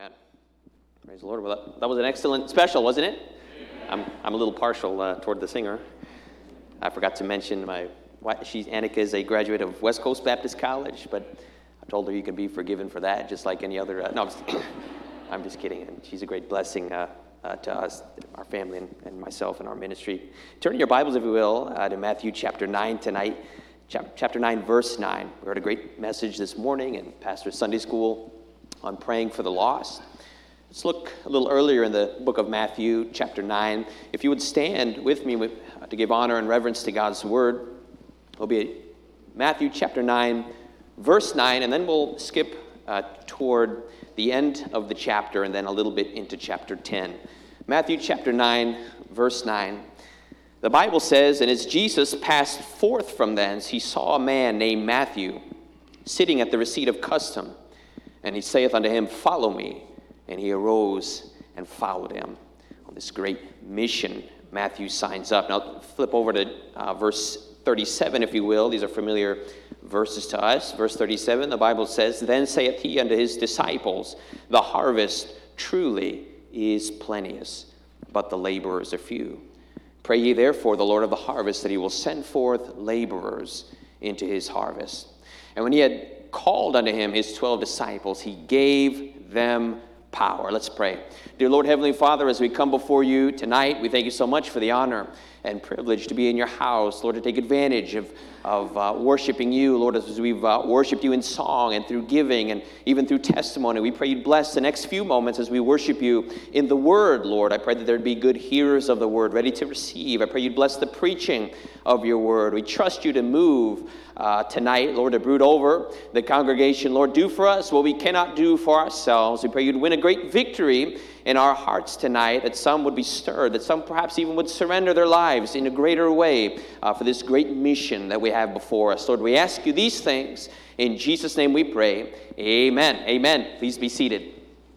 Amen. Praise the Lord. Well, that was an excellent special, wasn't it? I'm a little partial toward the singer. I forgot to mention Annika is a graduate of West Coast Baptist College, but I told her you can be forgiven for that, just like any other. No, I'm just kidding. And she's a great blessing to us, our family, and myself and our ministry. Turn your Bibles, if you will, to Matthew chapter 9 tonight. Chapter 9, verse 9. We heard a great message this morning in Pastor's Sunday School on praying for the lost. Let's look a little earlier in the book of Matthew, chapter 9. If you would stand with me to give honor and reverence to God's word, it'll be Matthew chapter 9, verse 9, and then we'll skip toward the end of the chapter and then a little bit into chapter 10. Matthew chapter 9, verse 9. The Bible says, "And as Jesus passed forth from thence, he saw a man named Matthew sitting at the receipt of custom. And he saith unto him, Follow me. And he arose and followed him." On this great mission, Matthew signs up. Now flip over to verse 37, if you will. These are familiar verses to us. Verse 37, the Bible says, "Then saith he unto his disciples, The harvest truly is plenteous, but the laborers are few. Pray ye therefore the Lord of the harvest that he will send forth laborers into his harvest. And when he had called unto him his 12 disciples, he gave them power." Let's pray. Dear Lord, Heavenly Father, as we come before you tonight, we thank you so much for the honor and privilege to be in your house, Lord, to take advantage of worshiping you, Lord, as we've worshiped you in song and through giving and even through testimony. We pray you'd bless the next few moments as we worship you in the word, Lord. I pray that there'd be good hearers of the word, ready to receive. I pray you'd bless the preaching of your word. We trust you to move tonight, Lord, to brood over the congregation. Lord, do for us what we cannot do for ourselves. We pray you'd win a great victory in our hearts tonight, that some would be stirred, that some perhaps even would surrender their lives in a greater way for this great mission that we have before us. Lord, we ask you these things. In Jesus' name we pray. Amen. Amen. Please be seated.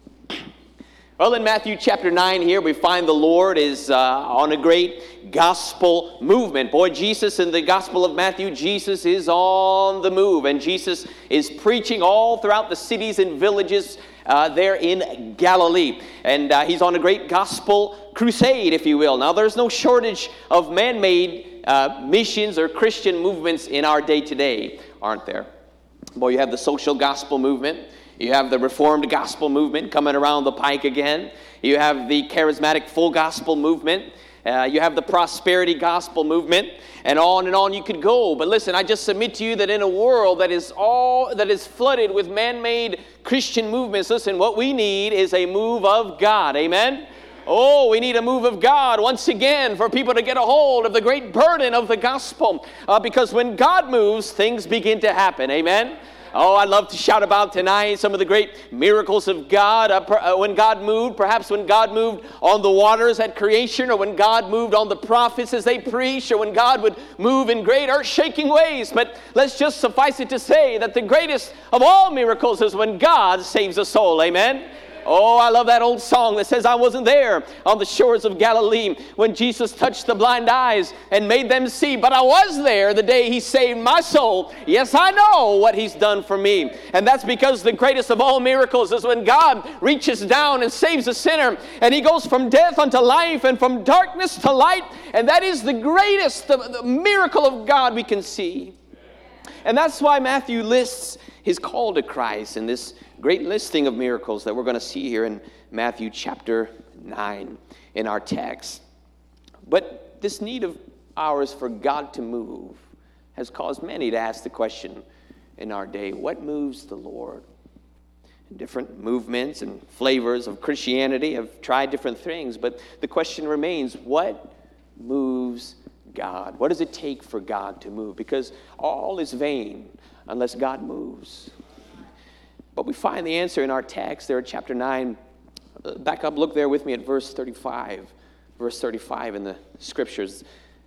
Well, in Matthew chapter 9 here, we find the Lord is on a great gospel movement. Boy, Jesus in the Gospel of Matthew, Jesus is on the move. And Jesus is preaching all throughout the cities and villages there in Galilee. And he's on a great gospel crusade, if you will. Now, there's no shortage of man-made missions or Christian movements in our day today, aren't there? Boy, you have the social gospel movement. You have the Reformed gospel movement coming around the pike again. You have the charismatic full gospel movement. You have the prosperity gospel movement, and on you could go. But listen, I just submit to you that in a world that is flooded with man-made Christian movements, listen, what we need is a move of God. Amen? Oh, we need a move of God once again for people to get a hold of the great burden of the gospel. Because when God moves, things begin to happen. Amen? Oh, I'd love to shout about tonight some of the great miracles of God. When God moved, perhaps when God moved on the waters at creation, or when God moved on the prophets as they preached, or when God would move in great earth-shaking ways. But let's just suffice it to say that the greatest of all miracles is when God saves a soul. Amen? Oh, I love that old song that says, "I wasn't there on the shores of Galilee when Jesus touched the blind eyes and made them see, but I was there the day he saved my soul. Yes, I know what he's done for me." And that's because the greatest of all miracles is when God reaches down and saves a sinner, and he goes from death unto life and from darkness to light. And that is the greatest the miracle of God we can see. And that's why Matthew lists his call to Christ in this great listing of miracles that we're going to see here in Matthew chapter 9 in our text. But this need of ours for God to move has caused many to ask the question in our day, what moves the Lord? And different movements and flavors of Christianity have tried different things, but the question remains, what moves God? What does it take for God to move? Because all is vain unless God moves. But we find the answer in our text there at chapter 9. Back up, look there with me at verse 35. Verse 35 in the scriptures.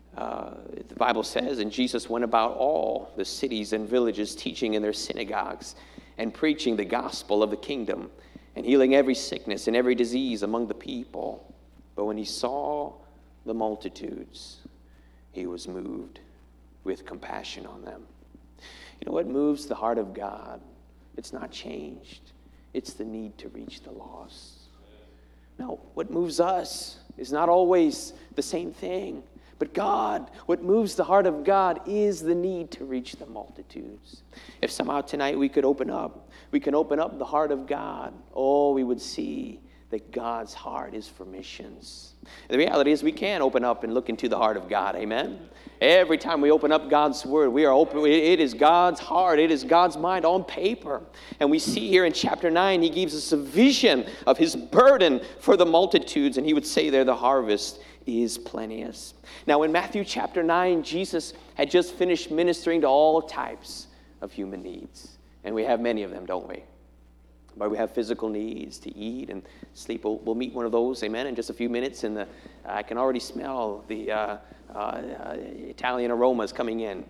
The Bible says, "And Jesus went about all the cities and villages, teaching in their synagogues and preaching the gospel of the kingdom and healing every sickness and every disease among the people. But when he saw the multitudes, he was moved with compassion on them." You know what moves the heart of God? It's not changed. It's the need to reach the lost. No, what moves us is not always the same thing. But God, what moves the heart of God is the need to reach the multitudes. If somehow tonight we can open up the heart of God, we would see that God's heart is for missions. And the reality is we can open up and look into the heart of God, amen? Every time we open up God's word, we are open. It is God's heart. It is God's mind on paper. And we see here in chapter 9, he gives us a vision of his burden for the multitudes. And he would say there, the harvest is plenteous. Now in Matthew chapter 9, Jesus had just finished ministering to all types of human needs. And we have many of them, don't we? But we have physical needs to eat and sleep. We'll meet one of those, amen, in just a few minutes. And I can already smell the Italian aromas coming in.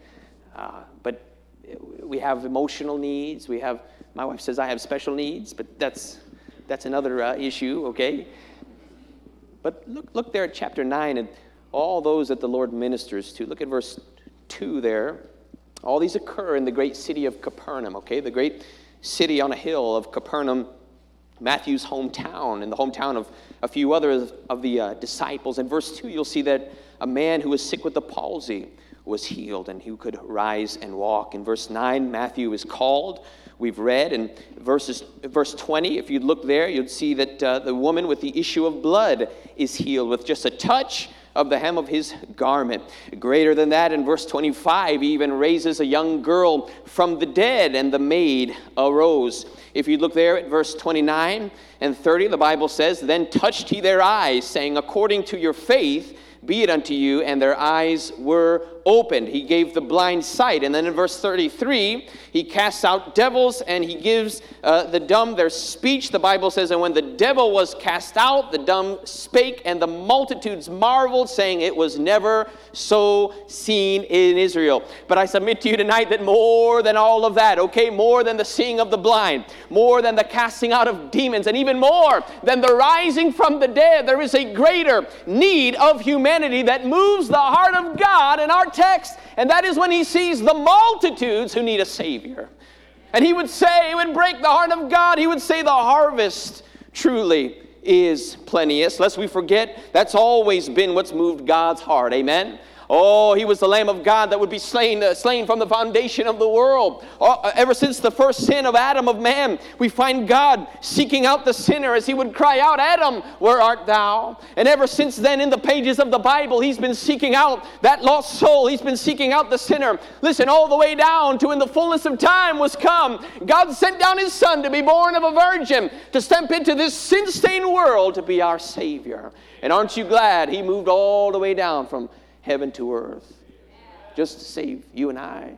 But we have emotional needs. My wife says I have special needs, but that's another issue, okay? But look there at chapter 9 and all those that the Lord ministers to. Look at verse 2 there. All these occur in the great city of Capernaum, okay? The great city on a hill of Capernaum, Matthew's hometown, and the hometown of a few others of the disciples. In verse 2, you'll see that a man who was sick with the palsy was healed, and who could rise and walk. In verse 9, Matthew is called. We've read in verse 20, if you'd look there, you'd see that the woman with the issue of blood is healed with just a touch of the hem of his garment. Greater than that, in verse 25, he even raises a young girl from the dead, and the maid arose. If you look there at verse 29 and 30, the Bible says, then touched he their eyes, saying, according to your faith, be it unto you, and their eyes were opened. He gave the blind sight. And then in verse 33, he casts out devils, and he gives the dumb their speech. The Bible says, and when the devil was cast out, the dumb spake, and the multitudes marveled, saying, it was never so seen in Israel. But I submit to you tonight that more than all of that, okay, more than the seeing of the blind, more than the casting out of demons, and even more than the rising from the dead, there is a greater need of humanity that moves the heart of God in our text, and that is when he sees the multitudes who need a Savior. And he would say, it would break the heart of God, he would say the harvest truly is plenteous. Lest we forget, that's always been what's moved God's heart, amen? Oh, he was the Lamb of God that would be slain from the foundation of the world. Ever since the first sin of Adam, of man, we find God seeking out the sinner as he would cry out, Adam, where art thou? And ever since then, in the pages of the Bible, he's been seeking out that lost soul. He's been seeking out the sinner. Listen, all the way down to when the fullness of time was come, God sent down his Son to be born of a virgin, to step into this sin-stained world to be our Savior. And aren't you glad he moved all the way down from heaven to earth, just to save you and I.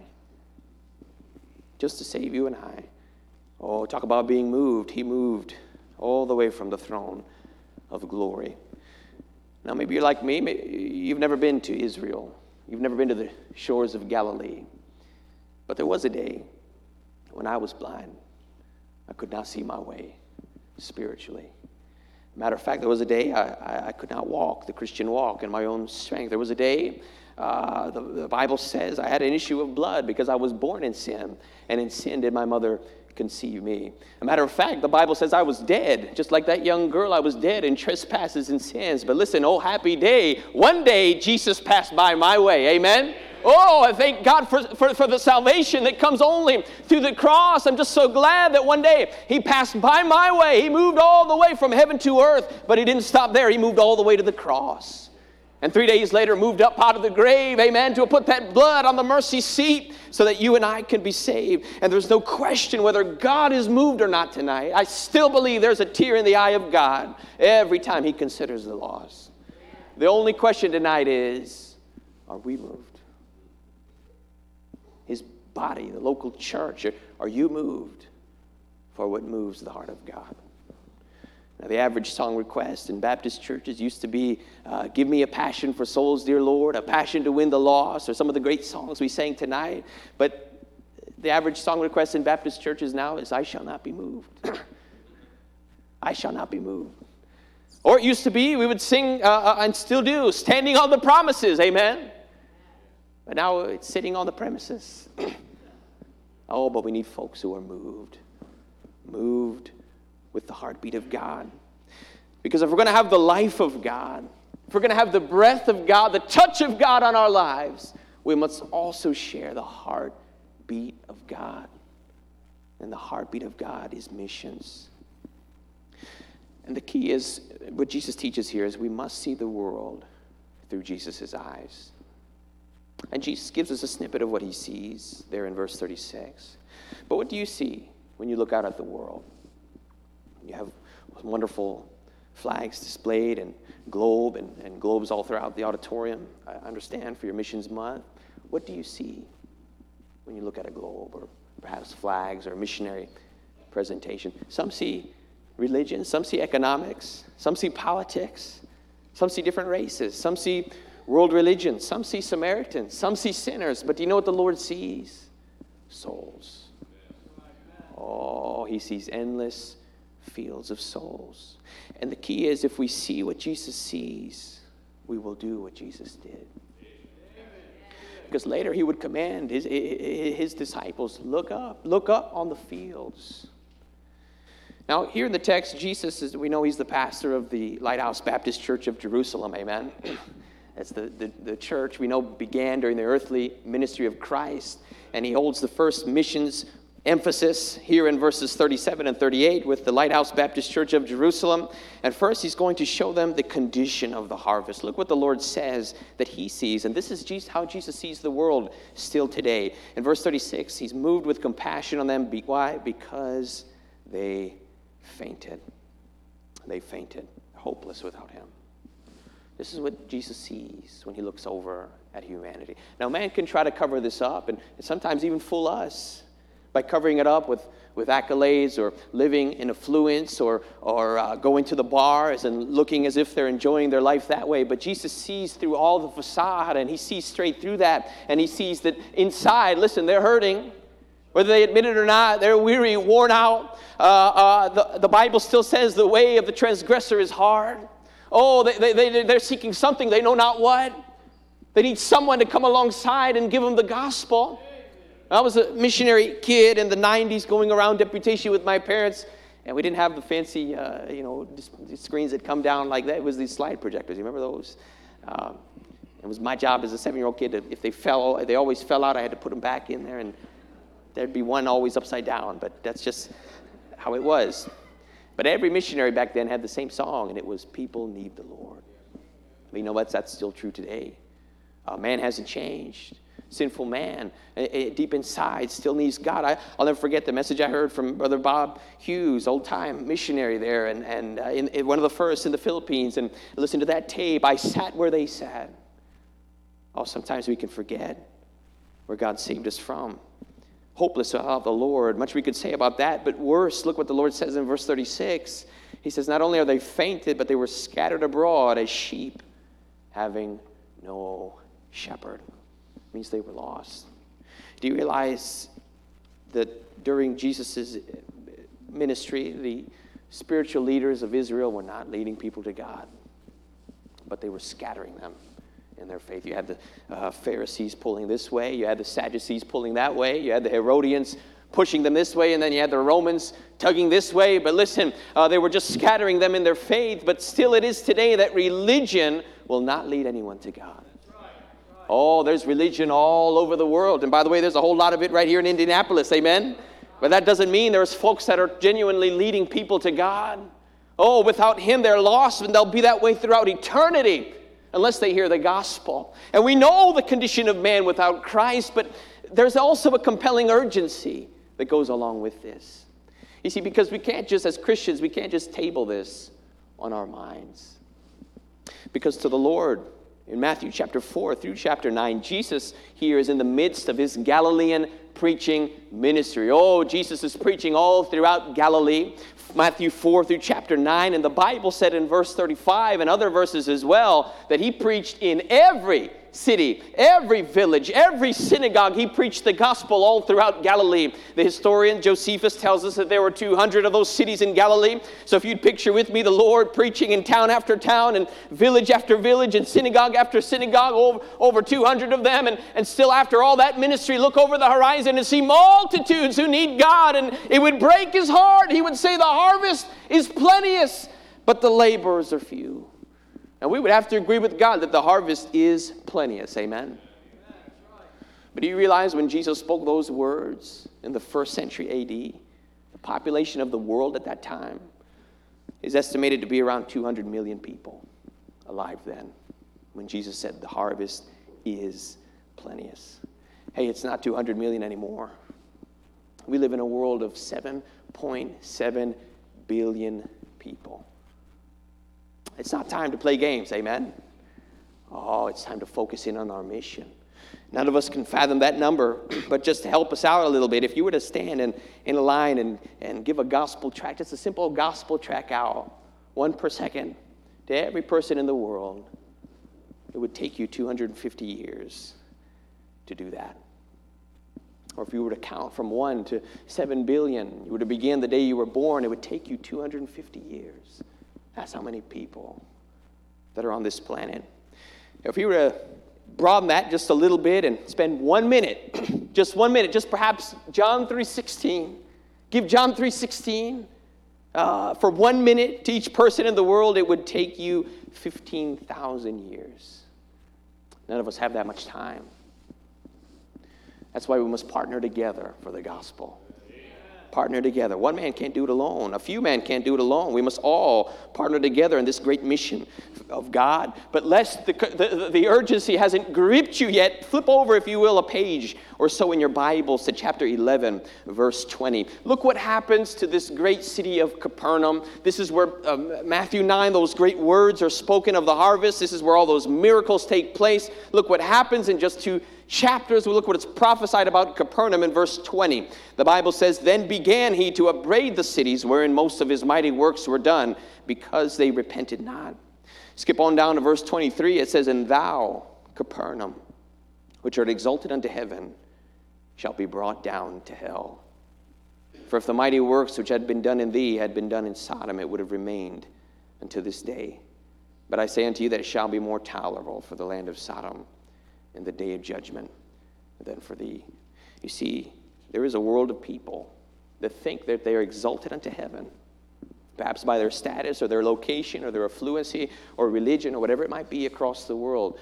Just to save you and I. Oh, talk about being moved. He moved all the way from the throne of glory. Now, maybe you're like me. You've never been to Israel. You've never been to the shores of Galilee. But there was a day when I was blind. I could not see my way spiritually. Matter of fact, there was a day I could not walk the Christian walk in my own strength. There was a day, the Bible says, I had an issue of blood because I was born in sin, and in sin did my mother conceive me. A matter of fact, the Bible says I was dead. Just like that young girl, I was dead in trespasses and sins. But listen, oh happy day, one day Jesus passed by my way, amen? Oh, I thank God for the salvation that comes only through the cross. I'm just so glad that one day he passed by my way. He moved all the way from heaven to earth, but he didn't stop there. He moved all the way to the cross. And 3 days later moved up out of the grave, amen, to put that blood on the mercy seat so that you and I can be saved. And there's no question whether God is moved or not tonight. I still believe there's a tear in the eye of God every time he considers the lost. The only question tonight is, are we moved? His body, the local church, are you moved for what moves the heart of God? Now, the average song request in Baptist churches used to be, give me a passion for souls, dear Lord, a passion to win the lost, or some of the great songs we sang tonight. But the average song request in Baptist churches now is, I shall not be moved. I shall not be moved. Or it used to be, we would sing, and still do, standing on the promises, amen? But now it's sitting on the premises. Oh, but we need folks who are moved moved with the heartbeat of God. Because if we're going to have the life of God, if we're going to have the breath of God, the touch of God on our lives, we must also share the heartbeat of God. And the heartbeat of God is missions. And the key is, what Jesus teaches here is we must see the world through Jesus' eyes. And Jesus gives us a snippet of what he sees there in verse 36. But what do you see when you look out at the world? You have wonderful flags displayed and globe and globes all throughout the auditorium. I understand for your missions month. What do you see when you look at a globe or perhaps flags or missionary presentation? Some see religion, some see economics, some see politics, some see different races, some see world religions, some see Samaritans, some see sinners. But do you know what the Lord sees? Souls. Oh, he sees endless fields of souls. And the key is, if we see what Jesus sees, we will do what Jesus did. Because later he would command his disciples, look up on the fields. Now, here in the text, Jesus is, we know he's the pastor of the Lighthouse Baptist Church of Jerusalem, amen? That's the church we know began during the earthly ministry of Christ. And he holds the first missions emphasis here in verses 37 and 38 with the Lighthouse Baptist Church of Jerusalem. And first, he's going to show them the condition of the harvest. Look what the Lord says that he sees. And this is how Jesus sees the world still today. In verse 36, he's moved with compassion on them. Why? Because they fainted. They fainted, hopeless without him. This is what Jesus sees when he looks over at humanity. Now, man can try to cover this up and sometimes even fool us by covering it up with accolades or living in affluence or going to the bars and looking as if they're enjoying their life that way. But Jesus sees through all the facade, and he sees straight through that, and he sees that inside, listen, they're hurting. Whether they admit it or not, they're weary, worn out. The Bible still says the way of the transgressor is hard. Oh, they're seeking something, they know not what. They need someone to come alongside and give them the gospel. I was a missionary kid in the 90s going around deputation with my parents, and we didn't have the fancy, screens that come down like that. It was these slide projectors. You remember those? It was my job as a 7-year-old kid. If they always fell out, I had to put them back in there, and there'd be one always upside down. But that's just how it was. But every missionary back then had the same song, and it was "People Need the Lord." But you know what? That's still true today. Man hasn't changed. Sinful man, deep inside, still needs God. I'll never forget the message I heard from Brother Bob Hughes, old-time missionary there, and in one of the first in the Philippines, and listen to that tape. I sat where they sat. Oh, sometimes we can forget where God saved us from. Hopeless without the Lord. Much we could say about that, but worse, look what the Lord says in verse 36. He says, not only are they fainted, but they were scattered abroad as sheep having no shepherd. Means they were lost. Do you realize that during Jesus' ministry, the spiritual leaders of Israel were not leading people to God, but they were scattering them in their faith? You had the Pharisees pulling this way, you had the Sadducees pulling that way, you had the Herodians pushing them this way, and then you had the Romans tugging this way. But listen, they were just scattering them in their faith. But still it is today that religion will not lead anyone to God. Oh, there's religion all over the world. And by the way, there's a whole lot of it right here in Indianapolis, amen? But that doesn't mean there's folks that are genuinely leading people to God. Oh, without him, they're lost, and they'll be that way throughout eternity unless they hear the gospel. And we know the condition of man without Christ, but there's also a compelling urgency that goes along with this. You see, because we can't just, as Christians, we can't just table this on our minds. Because to the Lord, in Matthew chapter 4 through chapter 9, Jesus here is in the midst of his Galilean preaching ministry. Oh, Jesus is preaching all throughout Galilee. Matthew 4 through chapter 9. And the Bible said in verse 35 and other verses as well that he preached in every city, every village, every synagogue, he preached the gospel all throughout Galilee. The historian Josephus tells us that there were 200 of those cities in Galilee. So if you'd picture with me the Lord preaching in town after town and village after village and synagogue after synagogue, over 200 of them, and still after all that ministry, look over the horizon and see multitudes who need God, and it would break his heart. He would say the harvest is plenteous, but the laborers are few. And we would have to agree with God that the harvest is plenteous. Amen? But do you realize when Jesus spoke those words in the 1st century A.D., the population of the world at that time is estimated to be around 200 million people alive then, when Jesus said the harvest is plenteous. Hey, it's not 200 million anymore. We live in a world of 7.7 billion people. It's not time to play games, amen? Oh, it's time to focus in on our mission. None of us can fathom that number, but just to help us out a little bit, if you were to stand in a line and give a gospel tract, just a simple gospel tract out, 1 per second, to every person in the world, it would take you 250 years to do that. Or if you were to count from 1 to 7 billion, you were to begin the day you were born, it would take you 250 years. That's how many people that are on this planet. If you were to broaden that just a little bit and spend 1 minute, just 1 minute, just perhaps John 3:16, give John 3:16 for 1 minute to each person in the world, it would take you 15,000 years. None of us have that much time. That's why we must partner together for the gospel. Partner together. One man can't do it alone. A few men can't do it alone. We must all partner together in this great mission of God. But lest the urgency hasn't gripped you yet, flip over, if you will, a page or so in your Bibles to chapter 11, verse 20. Look what happens to this great city of Capernaum. This is where Matthew 9, those great words are spoken of the harvest. This is where all those miracles take place. Look what happens in just 2 chapters. We look what it's prophesied about Capernaum in verse 20. The Bible says, "Then began he to upbraid the cities wherein most of his mighty works were done, because they repented not." Skip on down to verse 23. It says, "And thou, Capernaum, which art exalted unto heaven, shalt be brought down to hell. For if the mighty works which had been done in thee had been done in Sodom, it would have remained unto this day. But I say unto you that it shall be more tolerable for the land of Sodom in the day of judgment than for thee." You see, there is a world of people that think that they are exalted unto heaven, perhaps by their status or their location or their affluency or religion or whatever it might be across the world.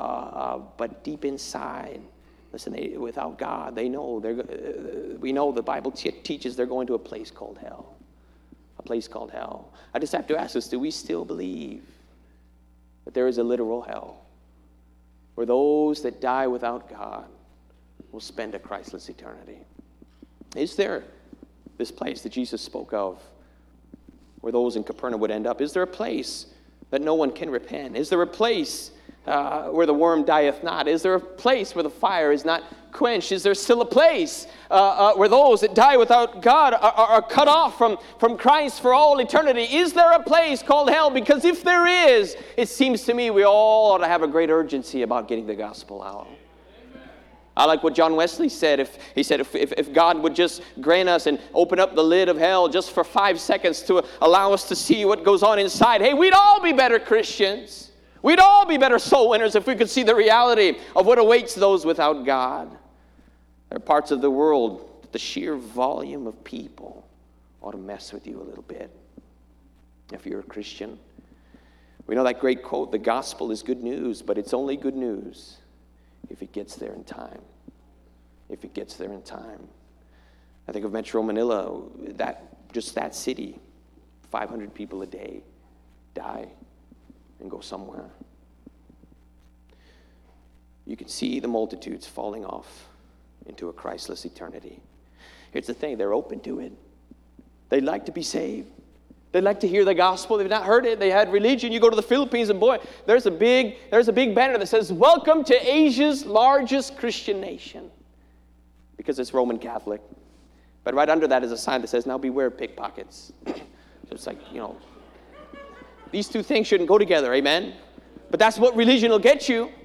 But deep inside, listen, without God, they know we know the Bible teaches they're going to a place called hell. A place called hell. I just have to ask us, do we still believe that there is a literal hell, where those that die without God will spend a Christless eternity? Is there this place that Jesus spoke of where those in Capernaum would end up? Is there a place that no one can repent? Is there a place where the worm dieth not? Is there a place where the fire is not quenched? Is there still a place where those that die without God are cut off from Christ for all eternity? Is there a place called hell? Because if there is, it seems to me we all ought to have a great urgency about getting the gospel out. I like what John Wesley said. If God would just grant us and open up the lid of hell just for 5 seconds to allow us to see what goes on inside, hey, we'd all be better Christians. We'd all be better soul winners if we could see the reality of what awaits those without God. There are parts of the world that the sheer volume of people ought to mess with you a little bit if you're a Christian. We know that great quote, "The gospel is good news, but it's only good news if it gets there in time." If it gets there in time. I think of Metro Manila, that city, 500 people a day die and go somewhere. You can see the multitudes falling off into a Christless eternity. Here's the thing, they're open to it. They'd like to be saved. They'd like to hear the gospel. They've not heard it. They had religion. You go to the Philippines and boy, there's a big banner that says, "Welcome to Asia's largest Christian nation," because it's Roman Catholic. But right under that is a sign that says, "Now beware of pickpockets." So it's like, these two things shouldn't go together, amen? But that's what religion will get you.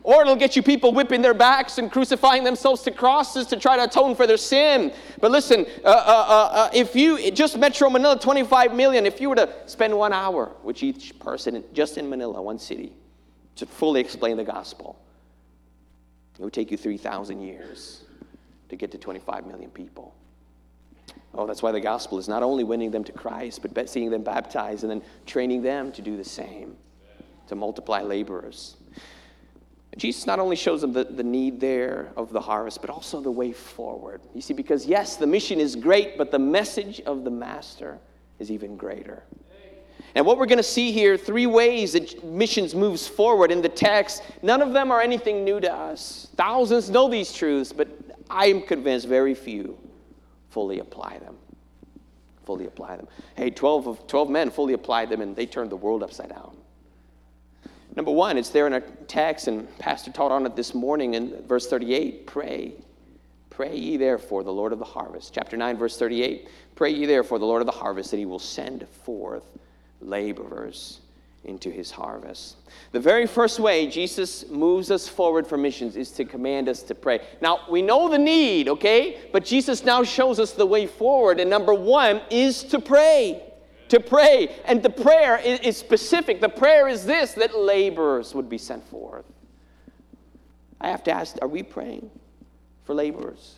Or it'll get you people whipping their backs and crucifying themselves to crosses to try to atone for their sin. But listen, if you, just Metro Manila, 25 million, if you were to spend 1 hour with each person just in Manila, one city, to fully explain the gospel, it would take you 3,000 years to get to 25 million people. Oh, that's why the gospel is not only winning them to Christ, but seeing them baptized and then training them to do the same, to multiply laborers. Jesus not only shows them the need there of the harvest, but also the way forward. You see, because yes, the mission is great, but the message of the master is even greater. And what we're going to see here, 3 ways that missions moves forward in the text. None of them are anything new to us. Thousands know these truths, but I'm convinced very few fully apply them. Fully apply them. Hey, 12 men fully applied them, and they turned the world upside down. Number 1, it's there in our text, and Pastor taught on it this morning in verse 38. Pray. Pray ye therefore the Lord of the harvest. Chapter 9, verse 38. Pray ye therefore the Lord of the harvest, that he will send forth laborers into his harvest. The very first way Jesus moves us forward for missions is to command us to pray. Now, we know the need, okay? But Jesus now shows us the way forward. And number 1 is to pray. To pray. And the prayer is specific. The prayer is this, that laborers would be sent forth. I have to ask, are we praying for laborers?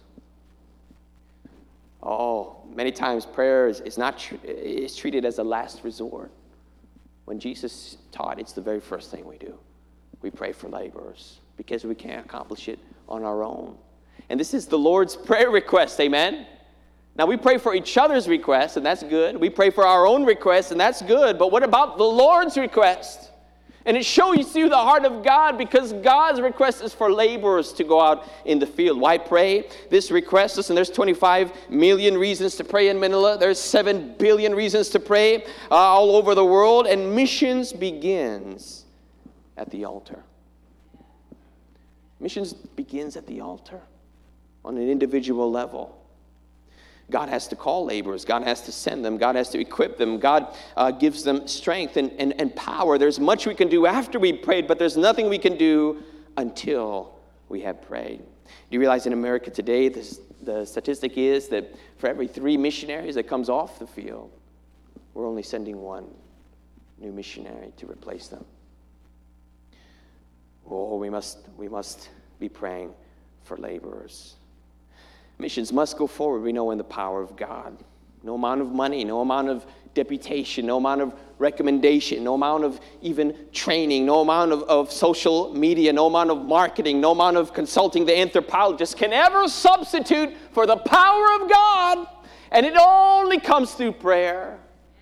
Oh, many times prayer is treated as a last resort. When Jesus taught, it's the very first thing we do. We pray for laborers because we can't accomplish it on our own. And this is the Lord's prayer request, amen? Now, we pray for each other's requests, and that's good. We pray for our own requests, and that's good. But what about the Lord's request? And it shows you the heart of God, because God's request is for laborers to go out in the field. Why pray? This request, listen, there's 25 million reasons to pray in Manila. There's 7 billion reasons to pray all over the world. And missions begins at the altar. Missions begins at the altar on an individual level. God has to call laborers. God has to send them. God has to equip them. God gives them strength and power. There's much we can do after we prayed, but there's nothing we can do until we have prayed. Do you realize in America today, the statistic is that for every 3 missionaries that comes off the field, we're only sending 1 new missionary to replace them. Oh, we must be praying for laborers. Missions must go forward, we know, in the power of God. No amount of money, no amount of deputation, no amount of recommendation, no amount of even training, no amount of social media, no amount of marketing, no amount of consulting the anthropologist can ever substitute for the power of God. And it only comes through prayer.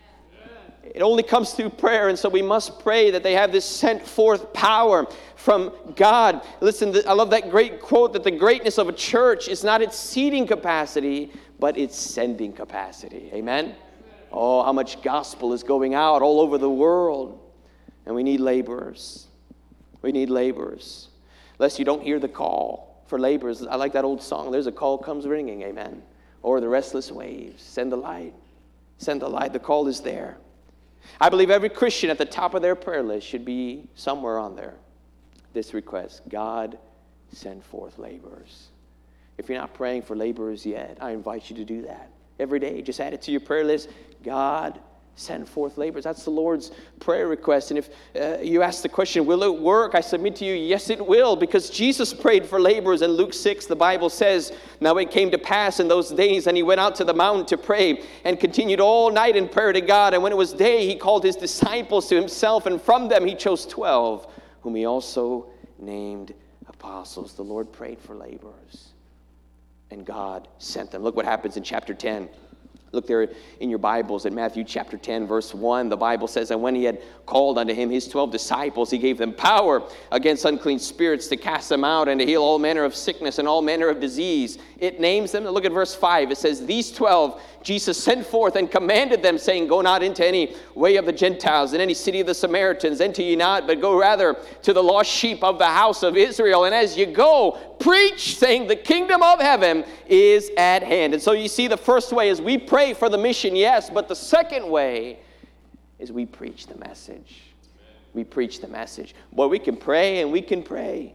It only comes through prayer, and so we must pray that they have this sent forth power from God. Listen, I love that great quote that the greatness of a church is not its seating capacity, but its sending capacity. Amen? Oh, how much gospel is going out all over the world, and we need laborers. We need laborers. Lest you don't hear the call for laborers. I like that old song, there's a call comes ringing, amen? Or the restless waves, send the light. Send the light, the call is there. I believe every Christian at the top of their prayer list should be somewhere on there. This request, God, send forth laborers. If you're not praying for laborers yet, I invite you to do that. Every day, just add it to your prayer list. God, send forth laborers. That's the Lord's prayer request. And if you ask the question, will it work? I submit to you, yes, it will, because Jesus prayed for laborers. In Luke 6, the Bible says, now it came to pass in those days, and he went out to the mountain to pray and continued all night in prayer to God. And when it was day, he called his disciples to himself, and from them he chose 12, whom he also named apostles. The Lord prayed for laborers, and God sent them. Look what happens in chapter 10. Look there in your Bibles at Matthew chapter 10, verse 1. The Bible says, and when he had called unto him his 12 disciples, he gave them power against unclean spirits to cast them out and to heal all manner of sickness and all manner of disease. It names them. Look at verse 5. It says, these 12 Jesus sent forth and commanded them, saying, go not into any way of the Gentiles, in any city of the Samaritans, enter ye not, but go rather to the lost sheep of the house of Israel. And as you go, preach, saying, the kingdom of heaven is at hand. And so you see, the first way is we pray for the mission, yes, but the second way is we preach the message. We preach the message. Boy, we can pray and we can pray.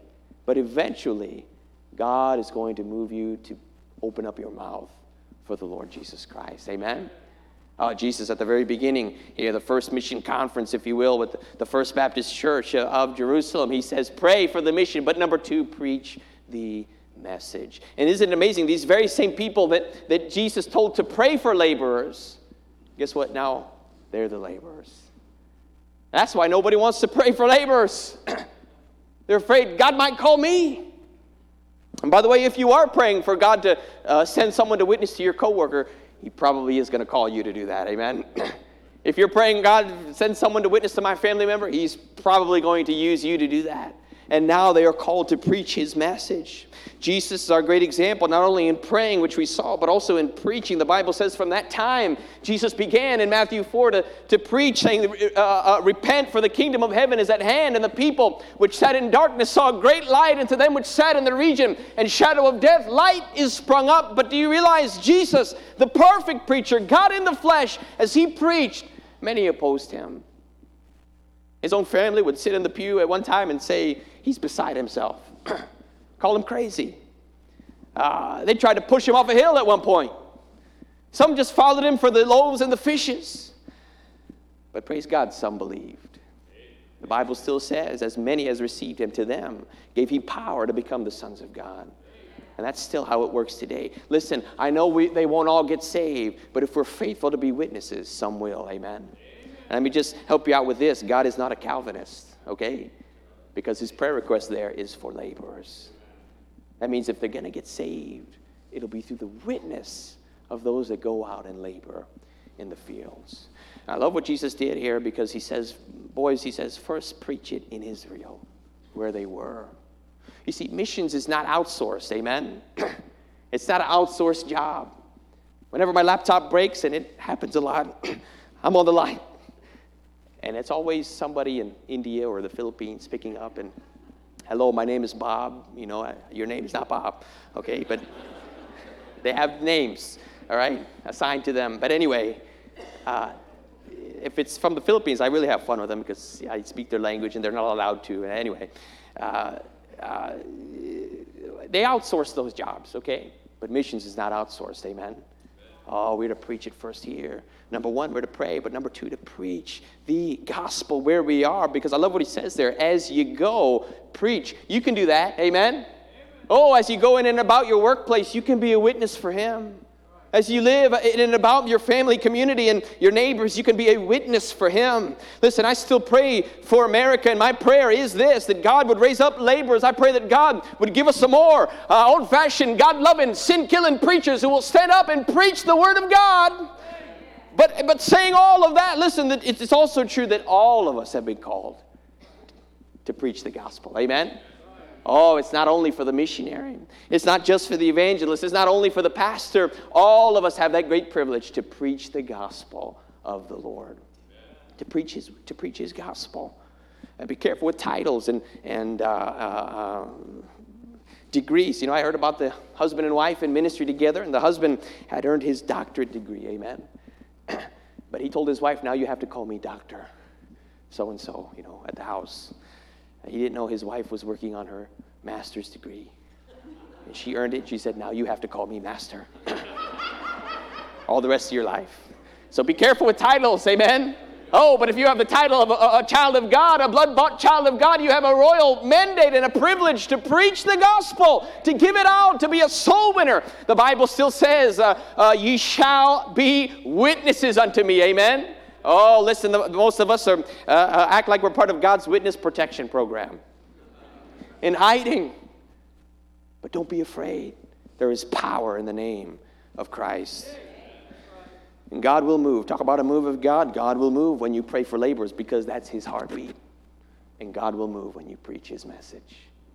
But eventually, God is going to move you to open up your mouth for the Lord Jesus Christ. Amen? Jesus, at the very beginning here, the first mission conference, if you will, with the First Baptist Church of Jerusalem, he says, pray for the mission, but number 2, preach the message. And isn't it amazing? These very same people that Jesus told to pray for laborers, guess what? Now they're the laborers. That's why nobody wants to pray for laborers. They're afraid God might call me. And by the way, if you are praying for God to send someone to witness to your coworker, he probably is going to call you to do that. Amen? If you're praying, God, send someone to witness to my family member, he's probably going to use you to do that. And now they are called to preach his message. Jesus is our great example, not only in praying, which we saw, but also in preaching. The Bible says from that time, Jesus began in Matthew 4 to preach, saying, repent, for the kingdom of heaven is at hand. And the people which sat in darkness saw a great light, and to them which sat in the region and shadow of death, light is sprung up. But do you realize Jesus, the perfect preacher, God in the flesh, as he preached, many opposed him. His own family would sit in the pew at one time and say, he's beside himself. Call him crazy. They tried to push him off a hill at one point. Some just followed him for the loaves and the fishes. But praise God, some believed. The Bible still says, as many as received him, to them gave he power to become the sons of God. And that's still how it works today. Listen, I know they won't all get saved, but if we're faithful to be witnesses, some will. Amen. And let me just help you out with this. God is not a Calvinist, okay? Because his prayer request there is for laborers. That means if they're going to get saved, it'll be through the witness of those that go out and labor in the fields. I love what Jesus did here because he says, boys, he says, first preach it in Israel, where they were. You see, missions is not outsourced, amen? It's not an outsourced job. Whenever my laptop breaks, and it happens a lot, I'm on the line. And it's always somebody in India or the Philippines picking up and, hello, my name is Bob. You know, your name is not Bob, okay? But they have names, all right, assigned to them. But anyway, if it's from the Philippines, I really have fun with them because I speak their language and they're not allowed to. And anyway, they outsource those jobs, okay? But missions is not outsourced, amen? Oh, we're to preach it first here. Number 1, we're to pray. But number 2, to preach the gospel where we are. Because I love what he says there. As you go, preach. You can do that. Amen? Oh, as you go in and about your workplace, you can be a witness for him. As you live in and about your family, community, and your neighbors, you can be a witness for him. Listen, I still pray for America, and my prayer is this, that God would raise up laborers. I pray that God would give us some more old-fashioned, God-loving, sin-killing preachers who will stand up and preach the word of God. But saying all of that, listen, that it's also true that all of us have been called to preach the gospel. Amen? Oh, it's not only for the missionary. It's not just for the evangelist. It's not only for the pastor. All of us have that great privilege to preach the gospel of the Lord. To preach his gospel. And be careful with titles and degrees. You know, I heard about the husband and wife in ministry together, and the husband had earned his doctorate degree. Amen. But he told his wife, now you have to call me Dr. So-and-so, you know, at the house. He didn't know his wife was working on her master's degree. And she earned it. She said, now you have to call me Master. All the rest of your life. So be careful with titles, amen? Oh, but if you have the title of a child of God, a blood-bought child of God, you have a royal mandate and a privilege to preach the gospel, to give it out, to be a soul winner. The Bible still says, ye shall be witnesses unto me, amen? Oh, listen, most of us act like we're part of God's witness protection program. In hiding. But don't be afraid. There is power in the name of Christ. And God will move. Talk about a move of God. God will move when you pray for laborers because that's his heartbeat. And God will move when you preach his message.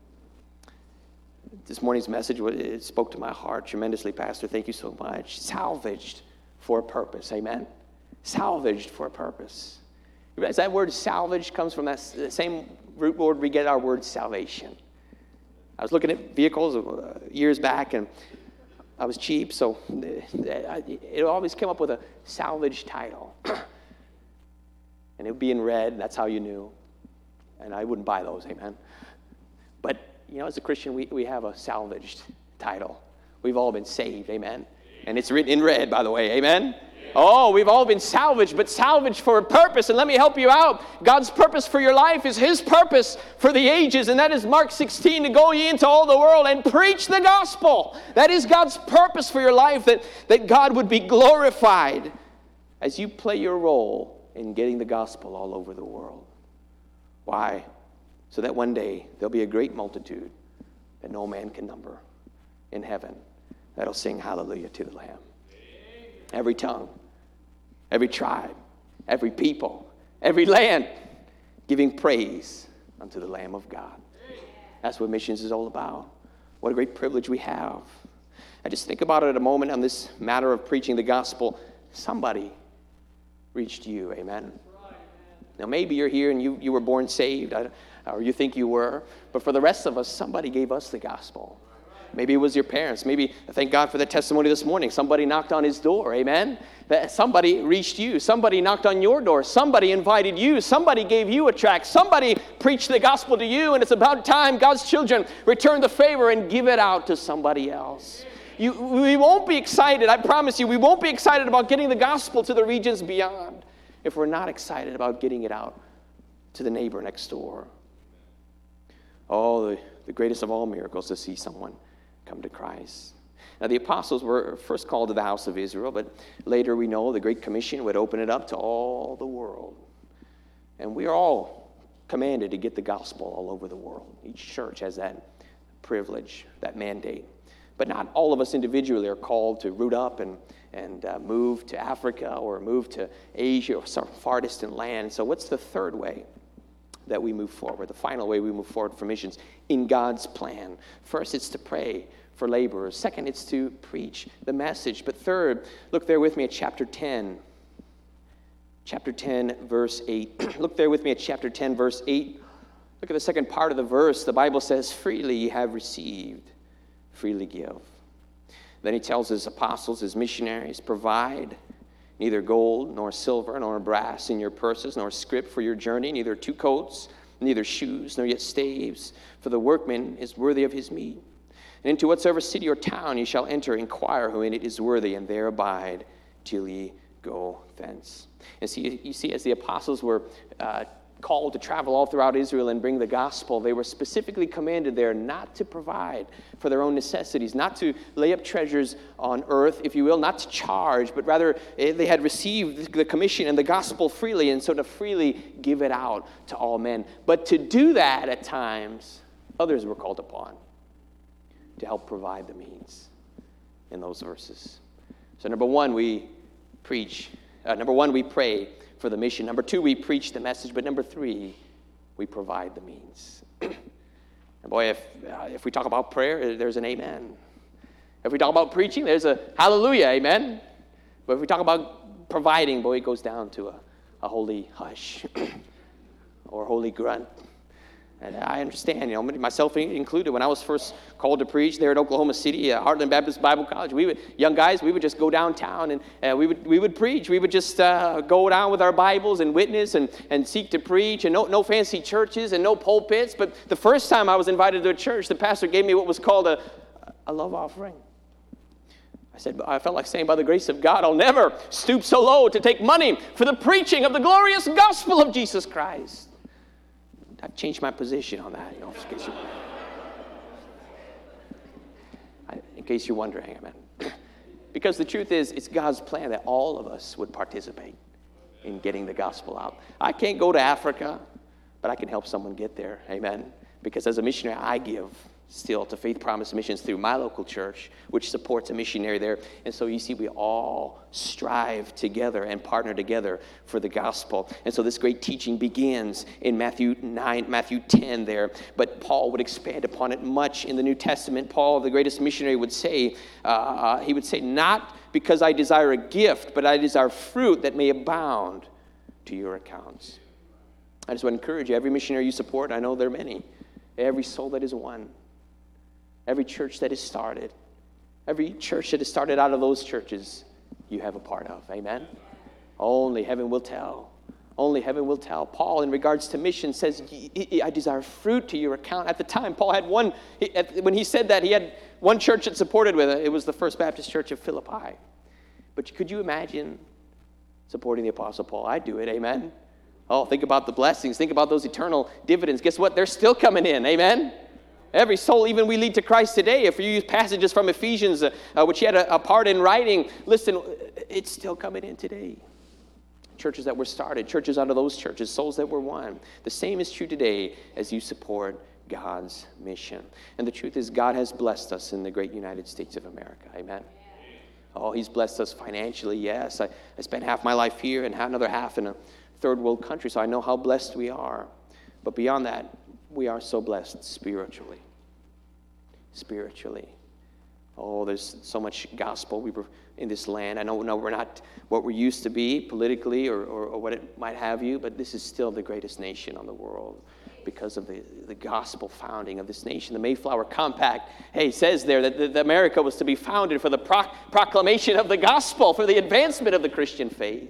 This morning's message, it spoke to my heart tremendously, Pastor. Thank you so much. Salvaged for a purpose. Amen? Salvaged for a purpose. You realize that word salvaged comes from that same root word we get our word salvation. I was looking at vehicles years back, and I was cheap, so it always came up with a salvage title. And it would be in red, and that's how you knew. And I wouldn't buy those, amen. But as a Christian, we have a salvaged title. We've all been saved, amen? And it's written in red, by the way, amen? Oh, we've all been salvaged, but salvaged for a purpose. And let me help you out. God's purpose for your life is his purpose for the ages. And that is Mark 16, to go ye into all the world and preach the gospel. That is God's purpose for your life, that God would be glorified as you play your role in getting the gospel all over the world. Why? So that one day there'll be a great multitude that no man can number in heaven that'll sing hallelujah to the Lamb. Every tongue, every tribe, every people, every land, giving praise unto the Lamb of God. That's what missions is all about. What a great privilege we have. I just think about it a moment on this matter of preaching the gospel. Somebody reached you, amen? Now maybe you're here and you were born saved, or you think you were, but for the rest of us, somebody gave us the gospel. Maybe it was your parents. Maybe, thank God for the testimony this morning. Somebody knocked on his door, amen? That somebody reached you. Somebody knocked on your door. Somebody invited you. Somebody gave you a tract. Somebody preached the gospel to you, and it's about time God's children return the favor and give it out to somebody else. We won't be excited, I promise you, we won't be excited about getting the gospel to the regions beyond if we're not excited about getting it out to the neighbor next door. Oh, the greatest of all miracles to see someone come to Christ. Now, the apostles were first called to the house of Israel, but later we know the Great Commission would open it up to all the world. And we are all commanded to get the gospel all over the world. Each church has that privilege, that mandate. But not all of us individually are called to root up and move to Africa or move to Asia or some far distant land. So what's the third way that we move forward, the final way we move forward for missions in God's plan? First, it's to pray for laborers. Second, it's to preach the message. But third, look there with me at chapter 10. Chapter 10, verse 8. Look there with me at chapter 10, verse 8. Look at the second part of the verse. The Bible says, freely ye have received, freely give. Then he tells his apostles, his missionaries, provide neither gold, nor silver, nor brass in your purses, nor scrip for your journey, neither two coats, neither shoes, nor yet staves, for the workman is worthy of his meat. And into whatsoever city or town ye shall enter, inquire who in it is worthy, and there abide till ye go thence. And you see, as the apostles were called to travel all throughout Israel and bring the gospel, they were specifically commanded there not to provide for their own necessities, not to lay up treasures on earth, if you will, not to charge, but rather they had received the commission and the gospel freely, and so to freely give it out to all men. But to do that at times, others were called upon to help provide the means in those verses. So number one, we preach. Number one, we pray for the mission. Number two, we preach the message. But number three, we provide the means. And boy, if we talk about prayer, there's an amen. If we talk about preaching, there's a hallelujah, amen. But if we talk about providing, boy, it goes down to a holy hush or a holy grunt. And I understand, myself included, when I was first called to preach there at Oklahoma City, Heartland Baptist Bible College, young guys, we would just go downtown and we would preach. We would just go down with our Bibles and witness and seek to preach, and no fancy churches and no pulpits. But the first time I was invited to a church, the pastor gave me what was called a love offering. I felt like saying, by the grace of God, I'll never stoop so low to take money for the preaching of the glorious gospel of Jesus Christ. I've changed my position on that, in case you're wondering, amen. Because the truth is, it's God's plan that all of us would participate in getting the gospel out. I can't go to Africa, but I can help someone get there, amen. Because as a missionary, I give still to Faith Promise Missions through my local church, which supports a missionary there. And so you see, we all strive together and partner together for the gospel. And so this great teaching begins in Matthew 10 there. But Paul would expand upon it much in the New Testament. Paul, the greatest missionary, would say, not because I desire a gift, but I desire fruit that may abound to your accounts. I just want to encourage you, every missionary you support, I know there are many, every soul that is won, every church that is started, every church that is started out of those churches, you have a part of. Amen? Only heaven will tell. Only heaven will tell. Paul, in regards to mission, says, I desire fruit to your account. At the time, Paul had when he said that, he had one church that supported with it. It was the First Baptist Church of Philippi. But could you imagine supporting the Apostle Paul? I'd do it, amen? Oh, think about the blessings. Think about those eternal dividends. Guess what? They're still coming in, amen? Every soul, even we lead to Christ today. If you use passages from Ephesians, which he had a part in writing, listen, it's still coming in today. Churches that were started, churches out of those churches, souls that were won. The same is true today as you support God's mission. And the truth is, God has blessed us in the great United States of America. Amen? Oh, he's blessed us financially, yes. I spent half my life here and another half in a third world country, so I know how blessed we are. But beyond that, we are so blessed spiritually. Spiritually. Oh, there's so much gospel in this land. I know we're not what we used to be politically or what it might have you, but this is still the greatest nation on the world because of the gospel founding of this nation. The Mayflower Compact, says there that America was to be founded for the proclamation of the gospel, for the advancement of the Christian faith.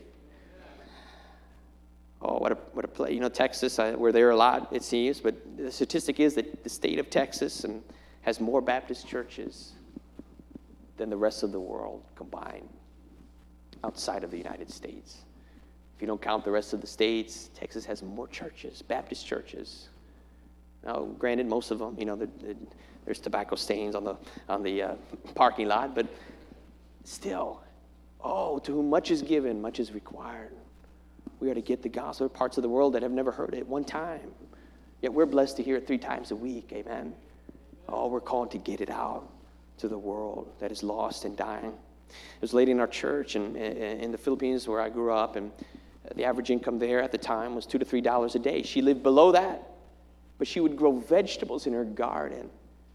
Oh, what a place. You know, Texas, we're there a lot, it seems, but the statistic is that the state of Texas has more Baptist churches than the rest of the world combined outside of the United States. If you don't count the rest of the states, Texas has more churches, Baptist churches. Now, granted, most of them, there's tobacco stains on the parking lot, but still, to whom much is given, much is required. We are to get the gospel. There are parts of the world that have never heard it one time, yet we're blessed to hear it 3 times a week, amen? We're called to get it out to the world that is lost and dying. There's a lady in our church in the Philippines where I grew up, and the average income there at the time was $2 to $3 a day. She lived below that, but she would grow vegetables in her garden,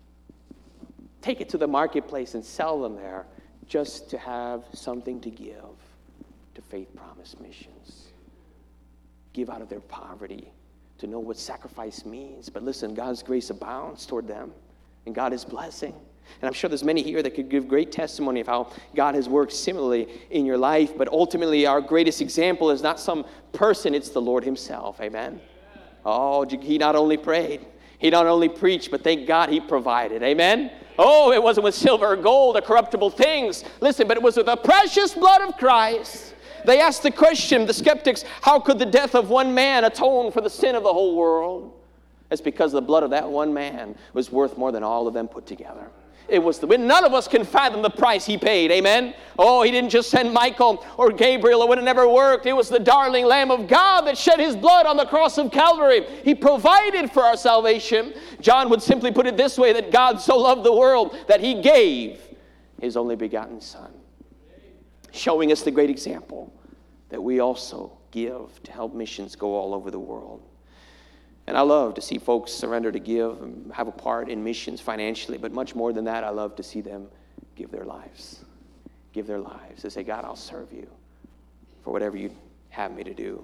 take it to the marketplace and sell them there just to have something to give to Faith Promise Missions. Give out of their poverty to know what sacrifice means. But listen, God's grace abounds toward them, and God is blessing. And I'm sure there's many here that could give great testimony of how God has worked similarly in your life. But ultimately, our greatest example is not some person, it's the Lord himself. Amen? He not only prayed, he not only preached, but thank God he provided. Amen? It wasn't with silver or gold or corruptible things. Listen, but it was with the precious blood of Christ. They asked the question, the skeptics, how could the death of one man atone for the sin of the whole world? It's because the blood of that one man was worth more than all of them put together. None of us can fathom the price he paid, amen? He didn't just send Michael or Gabriel, it would have never worked. It was the darling Lamb of God that shed his blood on the cross of Calvary. He provided for our salvation. John would simply put it this way, that God so loved the world that he gave his only begotten Son, showing us the great example that we also give to help missions go all over the world. And I love to see folks surrender to give and have a part in missions financially, but much more than that, I love to see them give their lives. Give their lives. They say, God, I'll serve you for whatever you have me to do.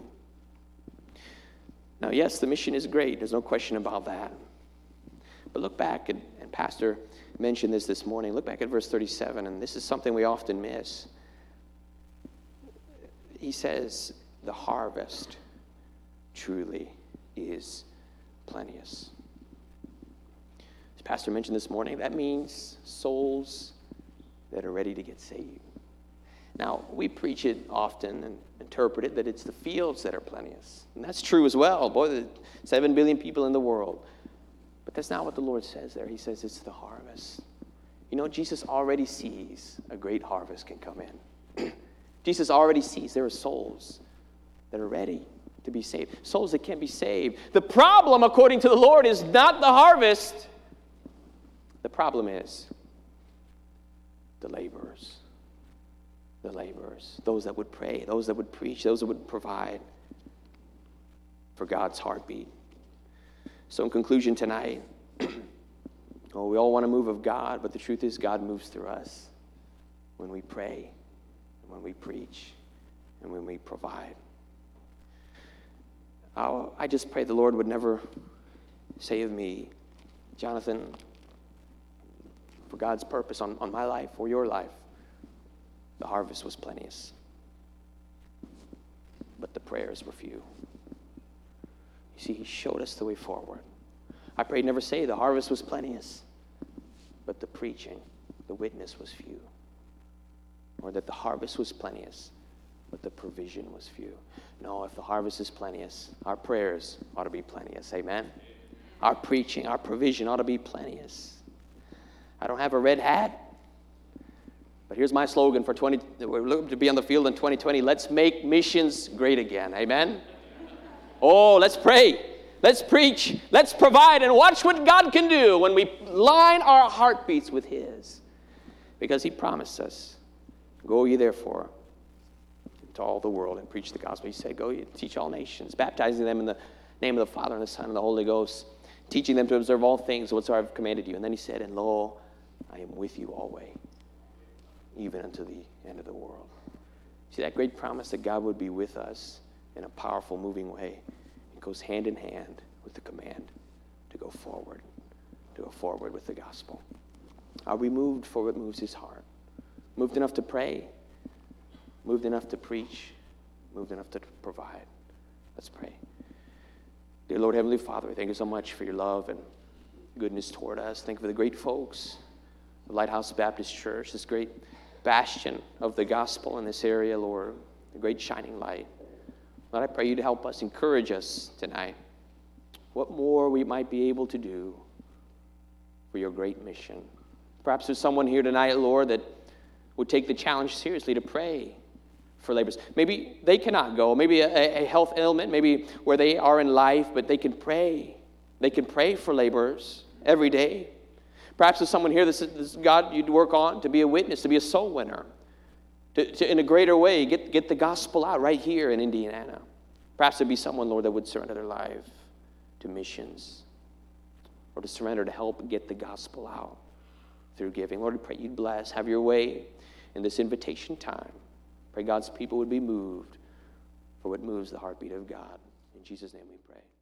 Now, yes, the mission is great. There's no question about that. But look back, and Pastor mentioned this morning. Look back at verse 37, and this is something we often miss. He says, the harvest truly is plenteous. As Pastor mentioned this morning, that means souls that are ready to get saved. Now, we preach it often and interpret it that it's the fields that are plenteous. And that's true as well. Boy, there's 7 billion people in the world. But that's not what the Lord says there. He says it's the harvest. Jesus already sees a great harvest can come in. Jesus already sees there are souls that are ready to be saved. Souls that can be saved. The problem, according to the Lord, is not the harvest. The problem is the laborers. The laborers. Those that would pray, those that would preach, those that would provide for God's heartbeat. So in conclusion tonight, we all want to move of God, but the truth is God moves through us when we pray, and when we preach, and when we provide. I just pray the Lord would never say of me, Jonathan, for God's purpose on my life or your life, the harvest was plenteous. but the prayers were few. You see, he showed us the way forward. I pray he'd never say the harvest was plenteous, but the preaching, the witness was few. Or that the harvest was plenteous, but the provision was few. No, if the harvest is plenteous, our prayers ought to be plenteous. Amen? Our preaching, our provision ought to be plenteous. I don't have a red hat, but here's my slogan for we're looking to be on the field in 2020. Let's make missions great again. Amen? Oh, let's pray. Let's preach. Let's provide and watch what God can do when we line our heartbeats with his. Because he promised us, go ye therefore into all the world and preach the gospel. He said, go ye, teach all nations, baptizing them in the name of the Father and the Son and the Holy Ghost, teaching them to observe all things whatsoever I've commanded you. And then he said, and lo, I am with you always, even unto the end of the world. See that great promise that God would be with us in a powerful, moving way. It goes hand in hand with the command to go forward with the gospel. Are we moved for what moves his heart? Moved enough to pray? Moved enough to preach? Moved enough to provide? Let's pray. Dear Lord, Heavenly Father, we thank you so much for your love and goodness toward us. Thank you for the great folks, the Lighthouse Baptist Church, this great bastion of the gospel in this area, Lord, the great shining light. Lord, I pray you to help us, encourage us tonight. What more we might be able to do for your great mission. Perhaps there's someone here tonight, Lord, that would take the challenge seriously to pray for laborers. Maybe they cannot go. Maybe a health ailment, maybe where they are in life, but they can pray. They can pray for laborers every day. Perhaps there's someone here that God you'd work on to be a witness, to be a soul winner, to in a greater way, get the gospel out right here in Indiana. Perhaps there'd be someone, Lord, that would surrender their life to missions or to surrender to help get the gospel out through giving. Lord, we pray you'd bless, have your way in this invitation time. Pray God's people would be moved for what moves the heartbeat of God. In Jesus' name we pray.